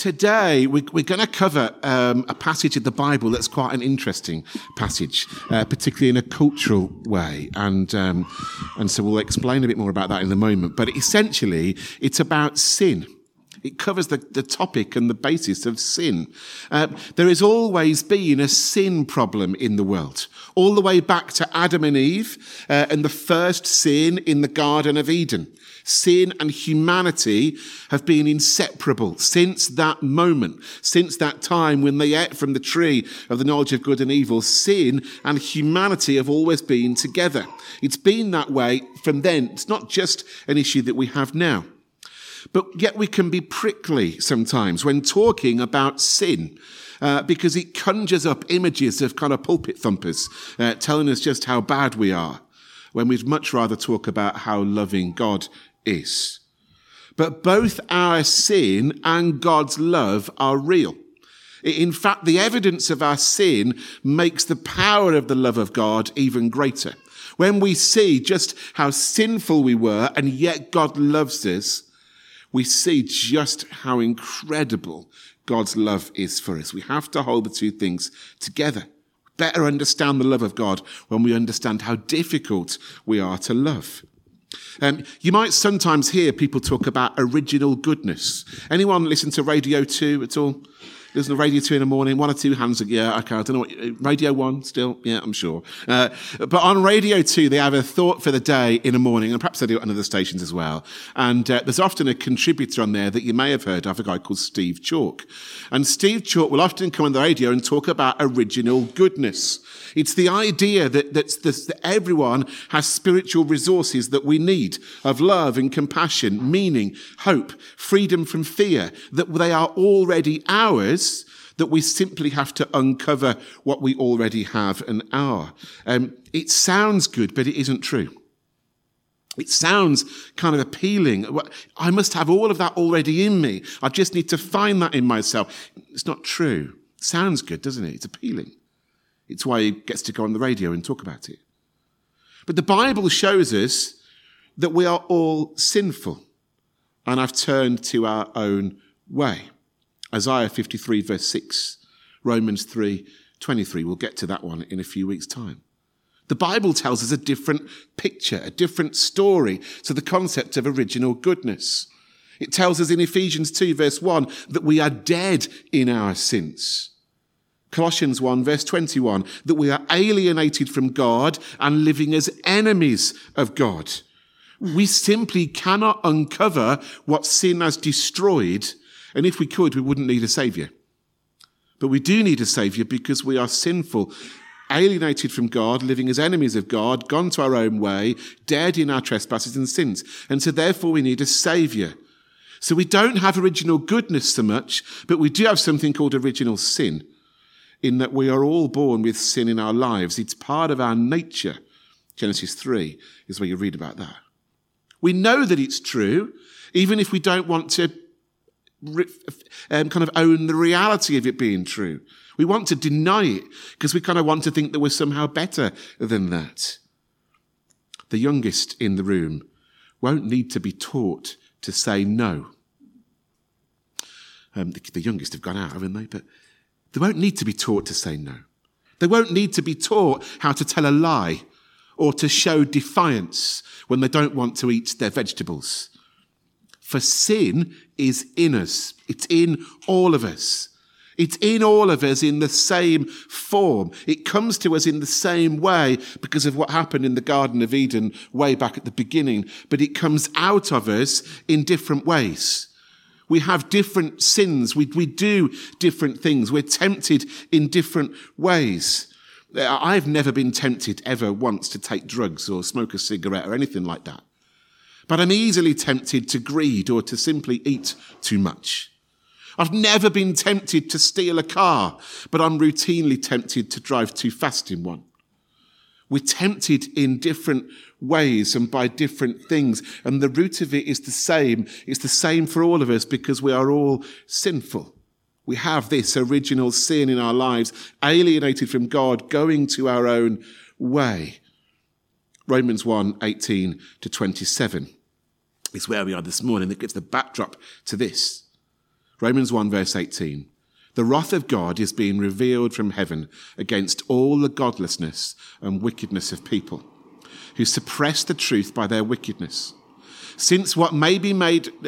today we're going to cover a passage of the Bible that's quite an interesting passage, particularly in a cultural way. And so we'll explain a bit more about that in a moment. But essentially, it's about sin. It covers the topic and the basis of sin. There has always been a sin problem in the world, all the way back to Adam and Eve and the first sin in the Garden of Eden. Sin and humanity have been inseparable since that moment, since that time when they ate from the tree of the knowledge of good and evil. Sin and humanity have always been together. It's been that way from then. It's not just an issue that we have now. But yet we can be prickly sometimes when talking about sin, because it conjures up images of kind of pulpit thumpers telling us just how bad we are, when we'd much rather talk about how loving God is. But both our sin and God's love are real. In fact, the evidence of our sin makes the power of the love of God even greater. When we see just how sinful we were and yet God loves us, we see just how incredible God's love is for us. We have to hold the two things together. Better understand the love of God when we understand how difficult we are to love. You might sometimes hear people talk about original goodness. Anyone listen to Radio 2 at all? Listen to Radio 2 in the morning, one or two hands. Yeah, okay, I don't know what, Radio 1 still? Yeah, I'm sure. But on Radio 2, they have a thought for the day in the morning, and perhaps they do it on other stations as well. And there's often a contributor on there that you may have heard of, a guy called Steve Chalk. And Steve Chalk will often come on the radio and talk about original goodness. It's the idea that everyone has spiritual resources that we need, of love and compassion, meaning, hope, freedom from fear, that they are already ours, that we simply have to uncover what we already have and are. It sounds good, but it isn't true. It sounds kind of appealing. I must have all of that already in me. I just need to find that in myself. It's not true. It sounds good, doesn't it? It's appealing. It's why he gets to go on the radio and talk about it. But the Bible shows us that we are all sinful and have turned to our own way. Isaiah 53 verse 6, Romans 3:23. We'll get to that one in a few weeks' time. The Bible tells us a different picture, a different story to the concept of original goodness. It tells us in Ephesians 2 verse 1 that we are dead in our sins. Colossians 1 verse 21, that we are alienated from God and living as enemies of God. We simply cannot uncover what sin has destroyed, and if we could, we wouldn't need a saviour. But we do need a saviour because we are sinful, alienated from God, living as enemies of God, gone to our own way, dead in our trespasses and sins. And so therefore we need a saviour. So we don't have original goodness so much, but we do have something called original sin, in that we are all born with sin in our lives. It's part of our nature. Genesis 3 is where you read about that. We know that it's true, even if we don't want to kind of own the reality of it being true. We want to deny it because we kind of want to think that we're somehow better than that. The youngest in the room won't need to be taught to say no. The youngest have gone out, haven't they? But they won't need to be taught to say no. They won't need to be taught how to tell a lie or to show defiance when they don't want to eat their vegetables. For sin is in us. It's in all of us. It's in all of us in the same form. It comes to us in the same way because of what happened in the Garden of Eden way back at the beginning. But it comes out of us in different ways. We have different sins. We do different things. We're tempted in different ways. I've never been tempted ever once to take drugs or smoke a cigarette or anything like that. But I'm easily tempted to greed or to simply eat too much. I've never been tempted to steal a car, but I'm routinely tempted to drive too fast in one. We're tempted in different ways and by different things. And the root of it is the same. It's the same for all of us because we are all sinful. We have this original sin in our lives, alienated from God, going to our own way. Romans 1:18-27 is where we are this morning. That gives the backdrop to this. Romans 1 verse 18. The wrath of God is being revealed from heaven against all the godlessness and wickedness of people who suppress the truth by their wickedness. Since what may be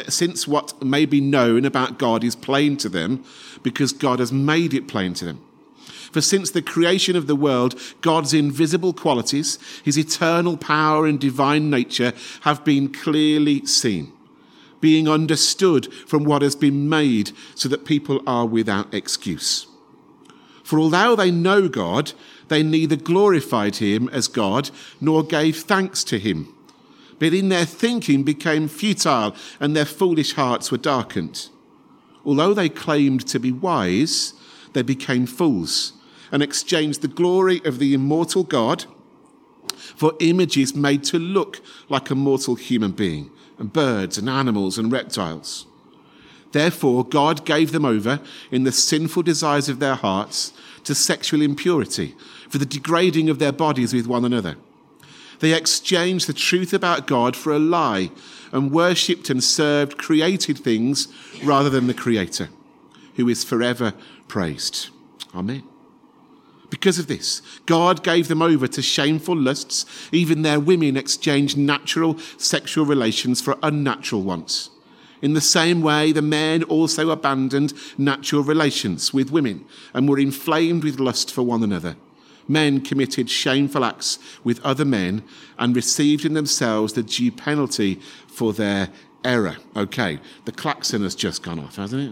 known about God is plain to them, because God has made it plain to them. For since the creation of the world, God's invisible qualities, his eternal power and divine nature have been clearly seen, being understood from what has been made, so that people are without excuse. For although they know God, they neither glorified him as God nor gave thanks to him. But in their thinking became futile, and their foolish hearts were darkened. Although they claimed to be wise, they became fools, and exchanged the glory of the immortal God for images made to look like a mortal human being, and birds and animals and reptiles. Therefore God gave them over in the sinful desires of their hearts to sexual impurity, for the degrading of their bodies with one another. They exchanged the truth about God for a lie, and worshipped and served created things rather than the Creator, who is forever praised. Amen. Because of this, God gave them over to shameful lusts. Even their women exchanged natural sexual relations for unnatural ones. In the same way, the men also abandoned natural relations with women and were inflamed with lust for one another. Men committed shameful acts with other men and received in themselves the due penalty for their error. Okay, the klaxon has just gone off, hasn't it?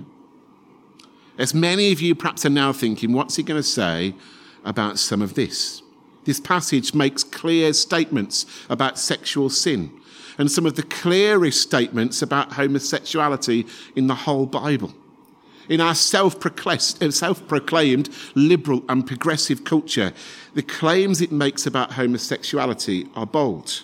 As many of you perhaps are now thinking, what's he going to say about some of this? This passage makes clear statements about sexual sin and some of the clearest statements about homosexuality in the whole Bible. In our self-proclaimed liberal and progressive culture, the claims it makes about homosexuality are bold.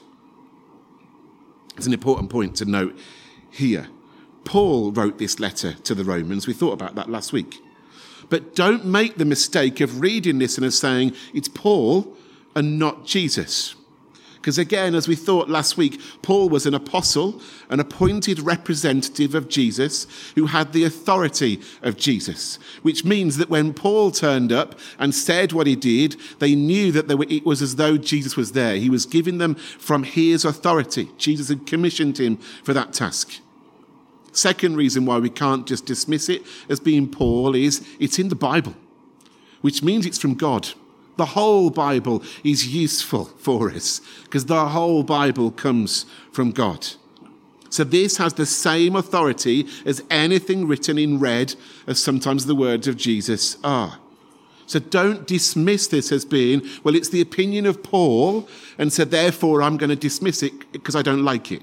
It's an important point to note here. Paul wrote this letter to the Romans. We thought about that last week. But don't make the mistake of reading this and of saying it's Paul and not Jesus. Because again, as we thought last week, Paul was an apostle, an appointed representative of Jesus who had the authority of Jesus, which means that when Paul turned up and said what he did, they knew that it was as though Jesus was there. He was giving them from his authority. Jesus had commissioned him for that task. Second reason why we can't just dismiss it as being Paul is it's in the Bible, which means it's from God. The whole Bible is useful for us because the whole Bible comes from God. So this has the same authority as anything written in red as sometimes the words of Jesus are. So don't dismiss this as being, well, it's the opinion of Paul, and so therefore I'm going to dismiss it because I don't like it.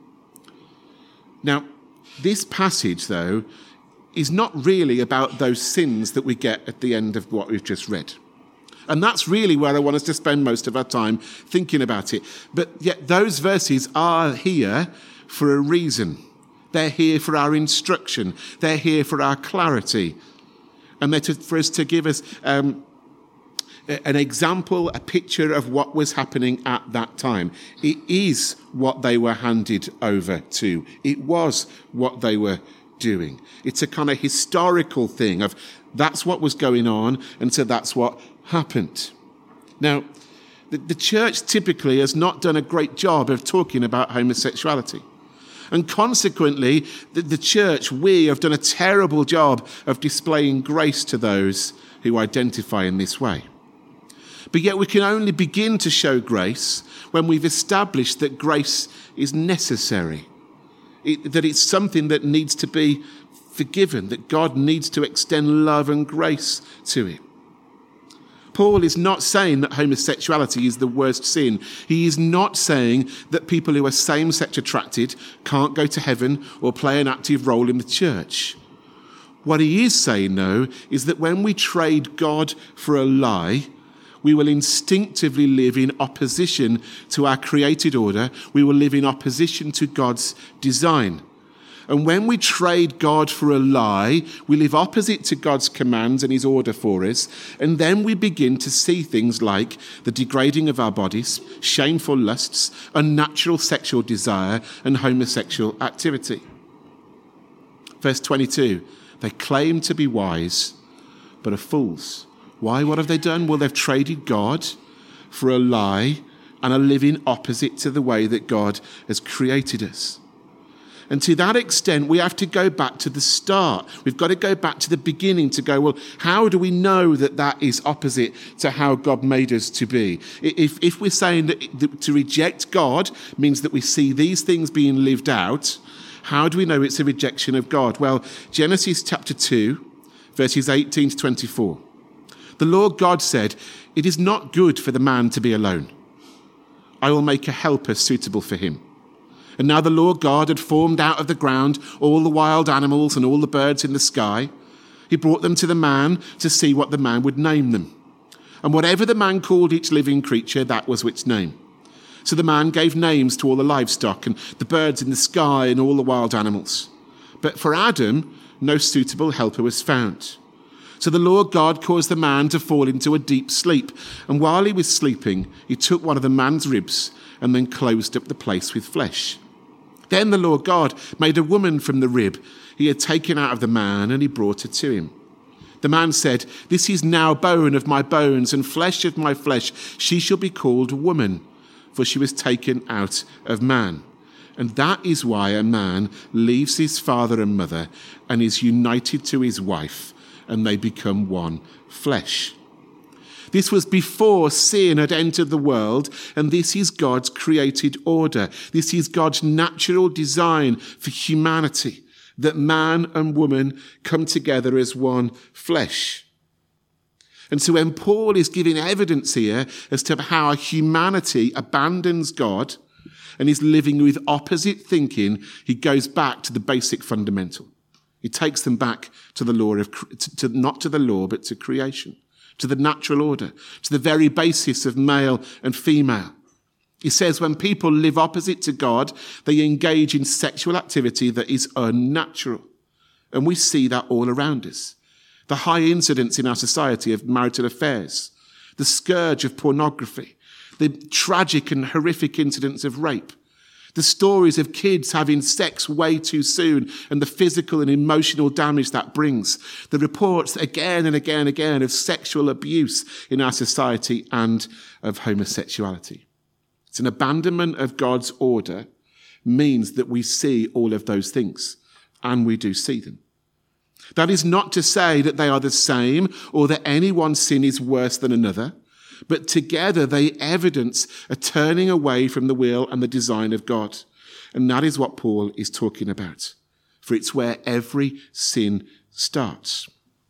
Now, this passage, though, is not really about those sins that we get at the end of what we've just read. And that's really where I want us to spend most of our time thinking about it. But yet those verses are here for a reason. They're here for our instruction. They're here for our clarity. And they're for us to give us an example, a picture of what was happening at that time. It is what they were handed over to. It was what they were doing. It's a kind of historical thing of that's what was going on, and so that's what happened. Now, the church typically has not done a great job of talking about homosexuality. And consequently, the church, we have done a terrible job of displaying grace to those who identify in this way. But yet we can only begin to show grace when we've established that grace is necessary, that it's something that needs to be forgiven, that God needs to extend love and grace to it. Paul is not saying that homosexuality is the worst sin. He is not saying that people who are same-sex attracted can't go to heaven or play an active role in the church. What he is saying, though, is that when we trade God for a lie, we will instinctively live in opposition to our created order. We will live in opposition to God's design. And when we trade God for a lie, we live opposite to God's commands and his order for us. And then we begin to see things like the degrading of our bodies, shameful lusts, unnatural sexual desire, and homosexual activity. Verse 22, They claim to be wise, but are fools. Why? What have they done? Well, they've traded God for a lie and are living opposite to the way that God has created us. And to that extent, we have to go back to the start. We've got to go back to the beginning to go, well, how do we know that that is opposite to how God made us to be? If we're saying that to reject God means that we see these things being lived out, how do we know it's a rejection of God? Well, Genesis chapter 2, verses 18 to 24. The Lord God said, "It is not good for the man to be alone. I will make a helper suitable for him." And now the Lord God had formed out of the ground all the wild animals and all the birds in the sky. He brought them to the man to see what the man would name them. And whatever the man called each living creature, that was its name. So the man gave names to all the livestock and the birds in the sky and all the wild animals. But for Adam, no suitable helper was found. So the Lord God caused the man to fall into a deep sleep. And while he was sleeping, he took one of the man's ribs and then closed up the place with flesh. Then the Lord God made a woman from the rib he had taken out of the man, and he brought her to him. The man said, "This is now bone of my bones and flesh of my flesh. She shall be called woman, for she was taken out of man." And that is why a man leaves his father and mother and is united to his wife, and they become one flesh. This was before sin had entered the world, and this is God's created order. This is God's natural design for humanity, that man and woman come together as one flesh. And so when Paul is giving evidence here as to how humanity abandons God and is living with opposite thinking, he goes back to the basic fundamental. He takes them back to the law not to the law, but to creation, to the natural order, to the very basis of male and female. He says when people live opposite to God, they engage in sexual activity that is unnatural. And we see that all around us. The high incidence in our society of marital affairs, the scourge of pornography, the tragic and horrific incidents of rape, the stories of kids having sex way too soon and the physical and emotional damage that brings. The reports again and again and again of sexual abuse in our society and of homosexuality. It's an abandonment of God's order means that we see all of those things, and we do see them. That is not to say that they are the same or that any one sin is worse than another, but together they evidence a turning away from the will and the design of God. And that is what Paul is talking about. For it's where every sin starts.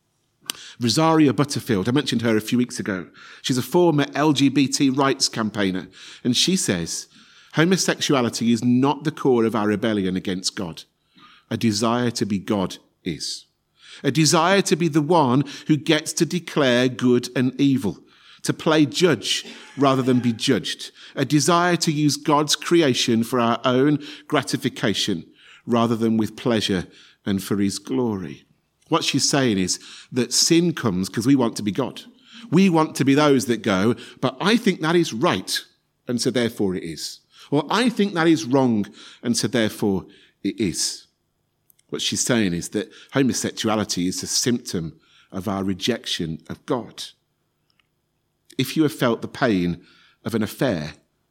Rosaria Butterfield, I mentioned her a few weeks ago. She's a former LGBT rights campaigner. And she says, homosexuality is not the core of our rebellion against God. A desire to be God is. A desire to be the one who gets to declare good and evil, to play judge rather than be judged. A desire to use God's creation for our own gratification rather than with pleasure and for his glory. What she's saying is that sin comes because we want to be God. We want to be those that go, but I think that is right, and so therefore it is. Or I think that is wrong, and so therefore it is. What she's saying is that homosexuality is a symptom of our rejection of God. If you have felt the pain of an affair,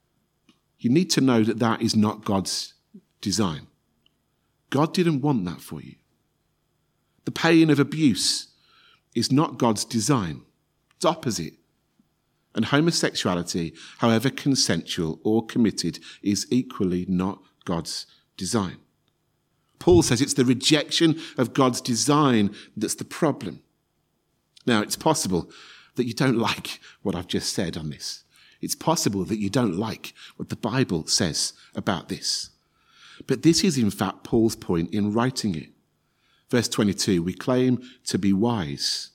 you need to know that that is not God's design. God didn't want that for you. The pain of abuse is not God's design. It's opposite. And homosexuality, however consensual or committed, is equally not God's design. Paul says it's the rejection of God's design that's the problem. Now, it's possible that you don't like what I've just said on this. It's possible that you don't like what the Bible says about this. But this is in fact Paul's point in writing it. Verse 22, we claim to be wise,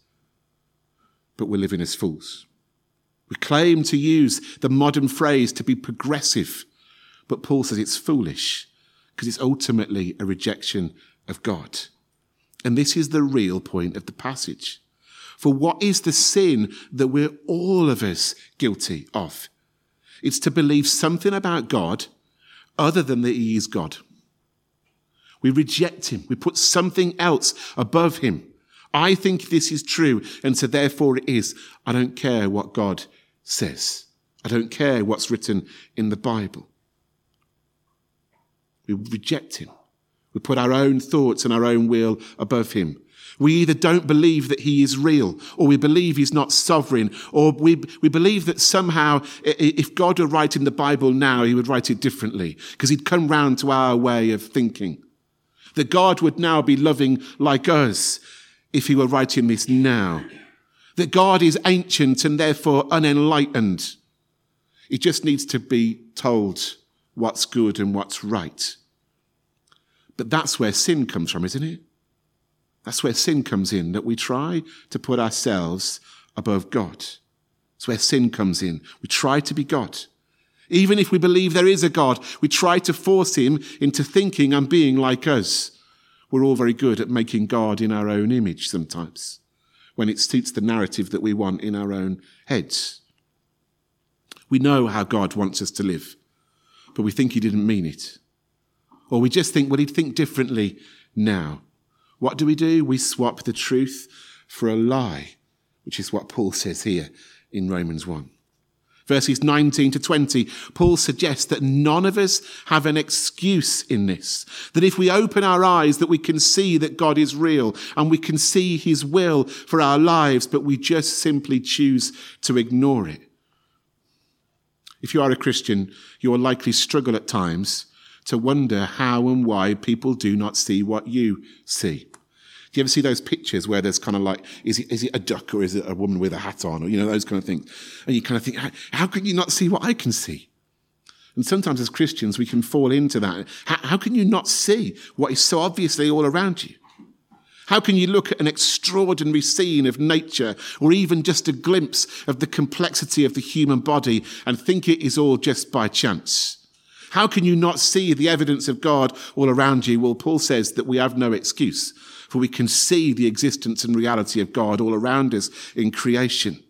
but we're living as fools. We claim to use the modern phrase to be progressive, but Paul says it's foolish because it's ultimately a rejection of God. And this is the real point of the passage. For what is the sin that we're all of us guilty of? It's to believe something about God other than that he is God. We reject him. We put something else above him. I think this is true, and so therefore it is. I don't care what God says. I don't care what's written in the Bible. We reject him. We put our own thoughts and our own will above him. We either don't believe that he is real, or we believe he's not sovereign, or we believe that somehow if God were writing the Bible now, he would write it differently, because he'd come round to our way of thinking. That God would now be loving like us if he were writing this now. That God is ancient and therefore unenlightened. He just needs to be told what's good and what's right. But that's where sin comes from, isn't it? That's where sin comes in, that we try to put ourselves above God. That's where sin comes in. We try to be God. Even if we believe there is a God, we try to force him into thinking and being like us. We're all very good at making God in our own image sometimes, when it suits the narrative that we want in our own heads. We know how God wants us to live, but we think he didn't mean it. Or we just think, well, he'd think differently now. What do? We swap the truth for a lie, which is what Paul says here in Romans 1. Verses 19 to 20, Paul suggests that none of us have an excuse in this. That if we open our eyes, that we can see that God is real and we can see his will for our lives, but we just simply choose to ignore it. If you are a Christian, you will likely struggle at times to wonder how and why people do not see what you see. Do you ever see those pictures where there's kind of like, is it a duck or is it a woman with a hat on? Or, those kind of things. And you kind of think, how can you not see what I can see? And sometimes as Christians, we can fall into that. How can you not see what is so obviously all around you? How can you look at an extraordinary scene of nature or even just a glimpse of the complexity of the human body and think it is all just by chance? How can you not see the evidence of God all around you? Well, Paul says that we have no excuse, for we can see the existence and reality of God all around us in creation.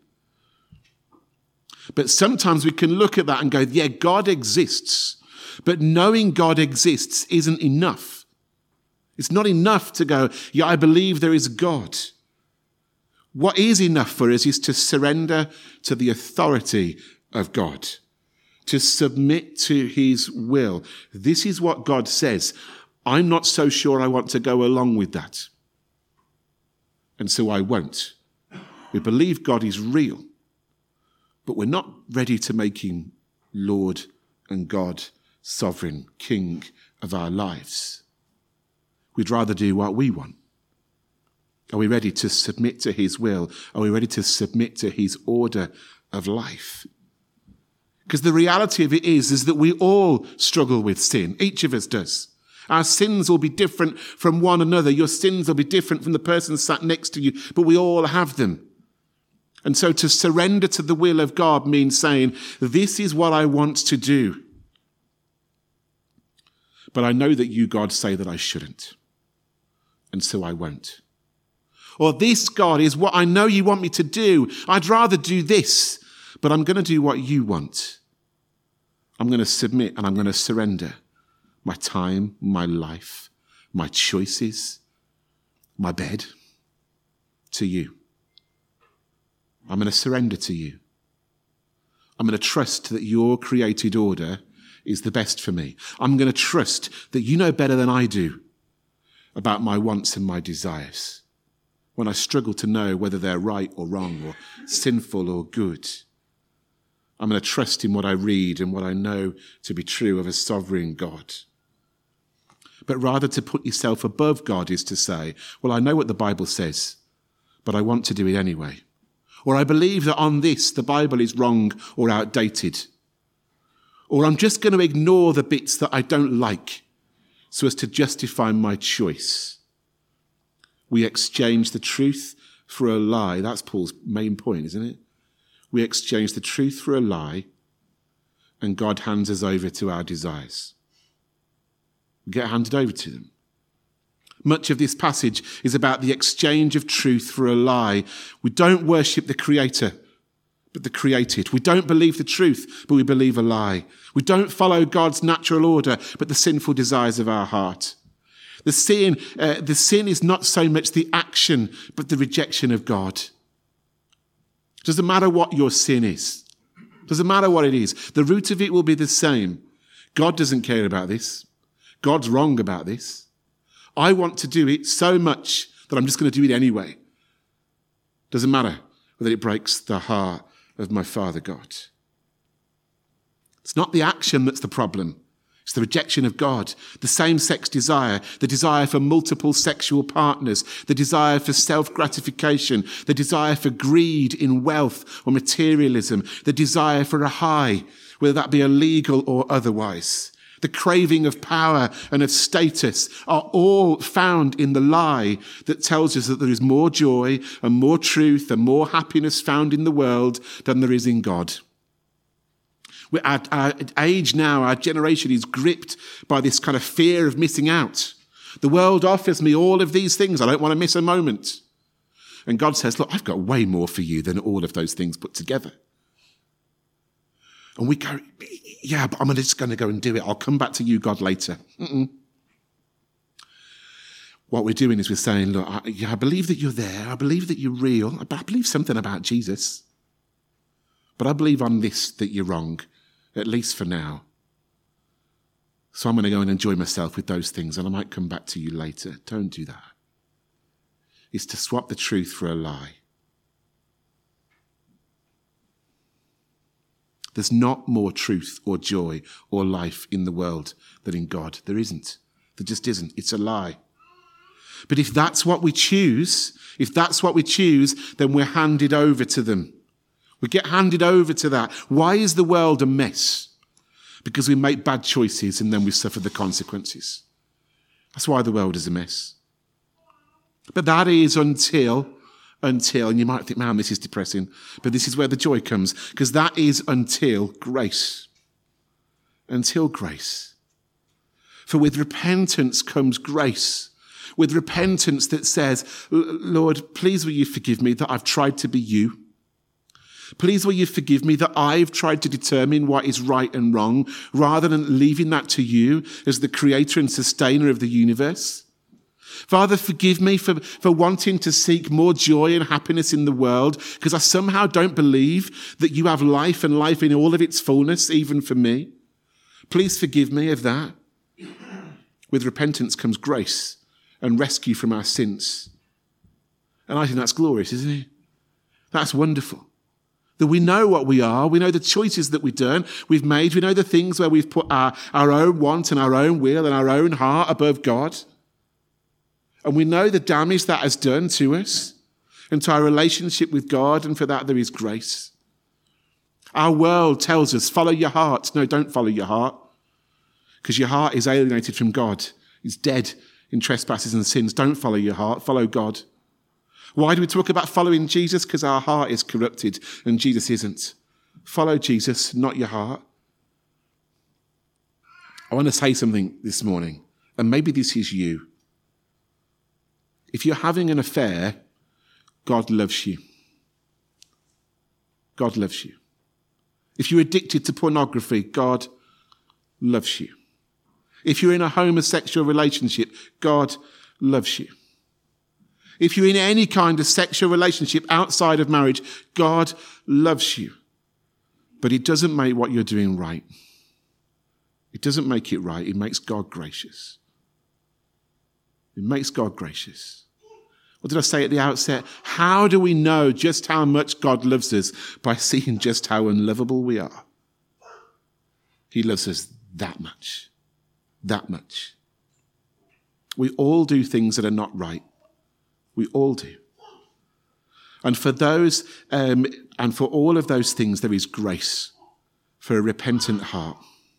But sometimes we can look at that and go, yeah, God exists. But knowing God exists isn't enough. It's not enough to go, yeah, I believe there is God. What is enough for us is to surrender to the authority of God, to submit to his will. This is what God says. I'm not so sure I want to go along with that. And so I won't. We believe God is real, but we're not ready to make him Lord and God, sovereign King of our lives. We'd rather do what we want. Are we ready to submit to his will? Are we ready to submit to his order of life? Because the reality of it is that we all struggle with sin. Each of us does. Our sins will be different from one another. Your sins will be different from the person sat next to you, but we all have them. And so to surrender to the will of God means saying, this is what I want to do. But I know that you, God, say that I shouldn't. And so I won't. Or this, God, is what I know you want me to do. I'd rather do this, but I'm going to do what you want. I'm going to submit and I'm going to surrender my time, my life, my choices, my bed to you. I'm going to surrender to you. I'm going to trust that your created order is the best for me. I'm going to trust that you know better than I do about my wants and my desires. When I struggle to know whether they're right or wrong or sinful or good, I'm going to trust in what I read and what I know to be true of a sovereign God. But rather to put yourself above God is to say, well, I know what the Bible says, but I want to do it anyway. Or I believe that on this, the Bible is wrong or outdated. Or I'm just going to ignore the bits that I don't like so as to justify my choice. We exchange the truth for a lie. That's Paul's main point, isn't it? We exchange the truth for a lie, and God hands us over to our desires. We get handed over to them. Much of this passage is about the exchange of truth for a lie. We don't worship the Creator, but the created. We don't believe the truth, but we believe a lie. We don't follow God's natural order, but the sinful desires of our heart. The sin is not so much the action, but the rejection of God. Doesn't matter what your sin is. Doesn't matter what it is. The root of it will be the same. God doesn't care about this. God's wrong about this. I want to do it so much that I'm just going to do it anyway. Doesn't matter whether it breaks the heart of my Father God. It's not the action that's the problem. It's the rejection of God, the same-sex desire, the desire for multiple sexual partners, the desire for self-gratification, the desire for greed in wealth or materialism, the desire for a high, whether that be illegal or otherwise. The craving of power and of status are all found in the lie that tells us that there is more joy and more truth and more happiness found in the world than there is in God. Our age now, our generation is gripped by this kind of fear of missing out. The world offers me all of these things. I don't want to miss a moment. And God says, look, I've got way more for you than all of those things put together. And we go, yeah, but I'm just going to go and do it. I'll come back to you, God, later. What we're doing is we're saying, look, I believe that you're there. I believe that you're real. I believe something about Jesus. But I believe on this that you're wrong, at least for now. So I'm going to go and enjoy myself with those things, and I might come back to you later. Don't do that. It's to swap the truth for a lie. There's not more truth or joy or life in the world than in God. There isn't. There just isn't. It's a lie. But if that's what we choose, then we're handed over to them. We get handed over to that. Why is the world a mess? Because we make bad choices and then we suffer the consequences. That's why the world is a mess. But that is until, and you might think, man, this is depressing, but this is where the joy comes, because that is until grace. Until grace. For with repentance comes grace. With repentance that says, Lord, please will you forgive me that I've tried to be you. Please will you forgive me that I've tried to determine what is right and wrong rather than leaving that to you as the creator and sustainer of the universe. Father, forgive me for wanting to seek more joy and happiness in the world because I somehow don't believe that you have life and life in all of its fullness, even for me. Please forgive me of that. With repentance comes grace and rescue from our sins. And I think that's glorious, isn't it? That's wonderful. That we know what we are, we know the choices that we've made, we know the things where we've put our own want and our own will and our own heart above God. And we know the damage that has done to us and to our relationship with God, and for that there is grace. Our world tells us, follow your heart. No, don't follow your heart, because your heart is alienated from God. It's dead in trespasses and sins. Don't follow your heart, follow God. Why do we talk about following Jesus? Because our heart is corrupted and Jesus isn't. Follow Jesus, not your heart. I want to say something this morning, and maybe this is you. If you're having an affair, God loves you. God loves you. If you're addicted to pornography, God loves you. If you're in a homosexual relationship, God loves you. If you're in any kind of sexual relationship outside of marriage, God loves you. But it doesn't make what you're doing right. It doesn't make it right. It makes God gracious. It makes God gracious. What did I say at the outset? How do we know just how much God loves us? By seeing just how unlovable we are. He loves us that much. That much. We all do things that are not right. We all do. And for those, and for all of those things, there is grace for a repentant heart.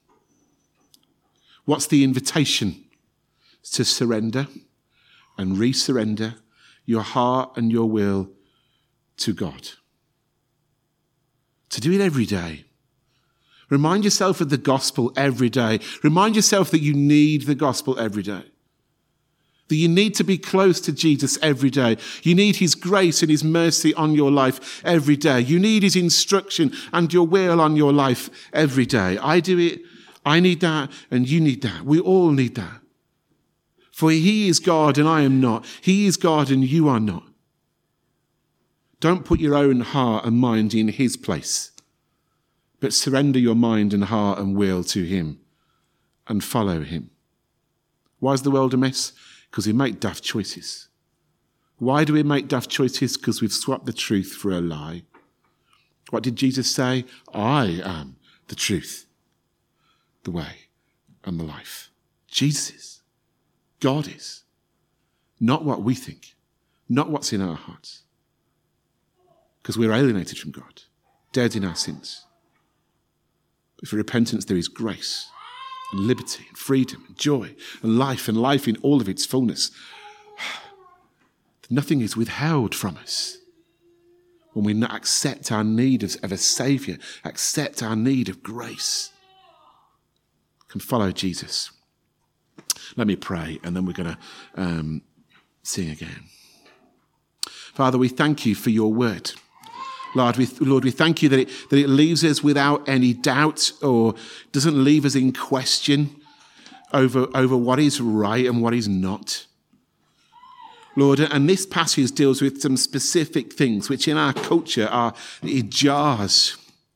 What's the invitation? To surrender and resurrender your heart and your will to God. To do it every day. Remind yourself of the gospel every day. Remind yourself that you need the gospel every day. That you need to be close to Jesus every day. You need his grace and his mercy on your life every day. You need his instruction and your will on your life every day. I do it. I need that, and you need that. We all need that. For he is God and I am not. He is God and you are not. Don't put your own heart and mind in his place, but surrender your mind and heart and will to him and follow him. Why is the world a mess? Because we make daft choices. Why do we make daft choices? Because we've swapped the truth for a lie. What did Jesus say? I am the truth, the way, and the life. Jesus is. God is. Not what we think. Not what's in our hearts. Because we're alienated from God, dead in our sins. But for repentance there is grace and liberty and freedom and joy and life in all of its fullness. Nothing is withheld from us when we accept our need of a Saviour, accept our need of grace, can follow Jesus. Let me pray, and then we're going to sing again. Father, we thank you for your word. Lord, we thank you that it leaves us without any doubt, or doesn't leave us in question over what is right and what is not. Lord, and this passage deals with some specific things which in our culture are jars.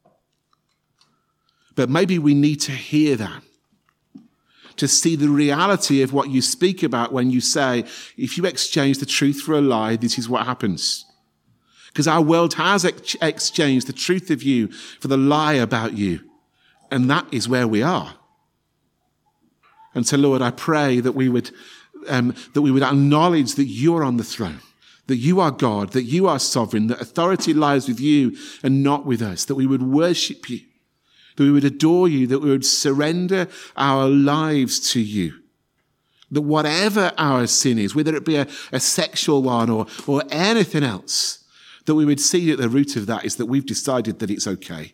But maybe we need to hear that, to see the reality of what you speak about when you say, if you exchange the truth for a lie, this is what happens. Because our world has exchanged the truth of you for the lie about you. And that is where we are. And so, Lord, I pray that we would acknowledge that you're on the throne, that you are God, that you are sovereign, that authority lies with you and not with us, that we would worship you, that we would adore you, that we would surrender our lives to you, that whatever our sin is, whether it be a sexual one or anything else, that we would see at the root of that is that we've decided that it's okay.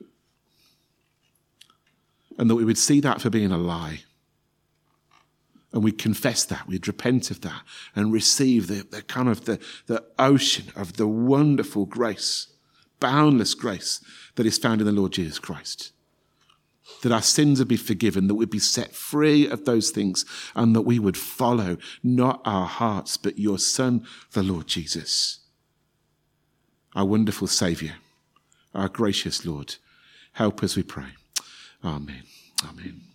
And that we would see that for being a lie. And we'd confess that, we'd repent of that, and receive the ocean of the wonderful grace, boundless grace that is found in the Lord Jesus Christ. That our sins would be forgiven, that we'd be set free of those things, and that we would follow not our hearts, but your Son, the Lord Jesus. Our wonderful Saviour, our gracious Lord. Help us, we pray. Amen. Amen.